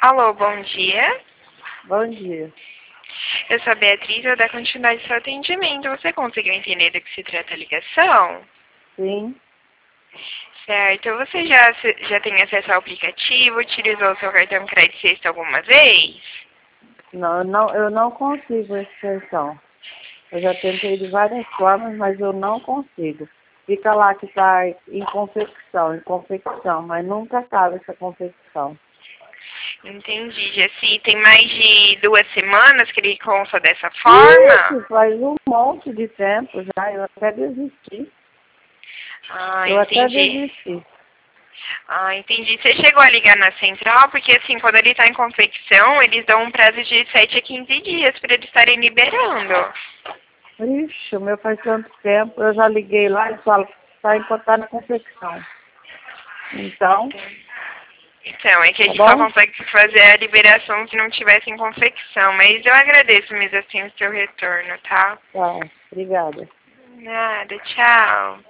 Alô, bom dia. Bom dia. Eu sou a Beatriz, eu vou dar continuidade ao seu atendimento. Você conseguiu entender do que se trata a ligação? Sim. Certo. Você já tem acesso ao aplicativo? Utilizou o seu cartão crédito sexta alguma vez? Eu não consigo essa extensão. Eu já tentei de várias formas, mas eu não consigo. Fica lá que está em confecção, mas nunca acaba essa confecção. Entendi, Jessi. Tem mais de 2 semanas que ele consta dessa forma? Isso, faz um monte de tempo já, eu até desisti. Ah, Eu até entendi. desisti. Ah, entendi. Você chegou a ligar na central? Porque assim, quando ele está em confecção, eles dão um prazo de 7 a 15 dias para eles estarem liberando. Ixi, o meu faz tanto tempo, eu já liguei lá e falo, tá na confecção. Então, Então, é que a tá gente só bom? consegue fazer a liberação se não tivesse em confecção. Mas eu agradeço mesmo assim o seu retorno, tá? Tá, obrigada. Nada, tchau.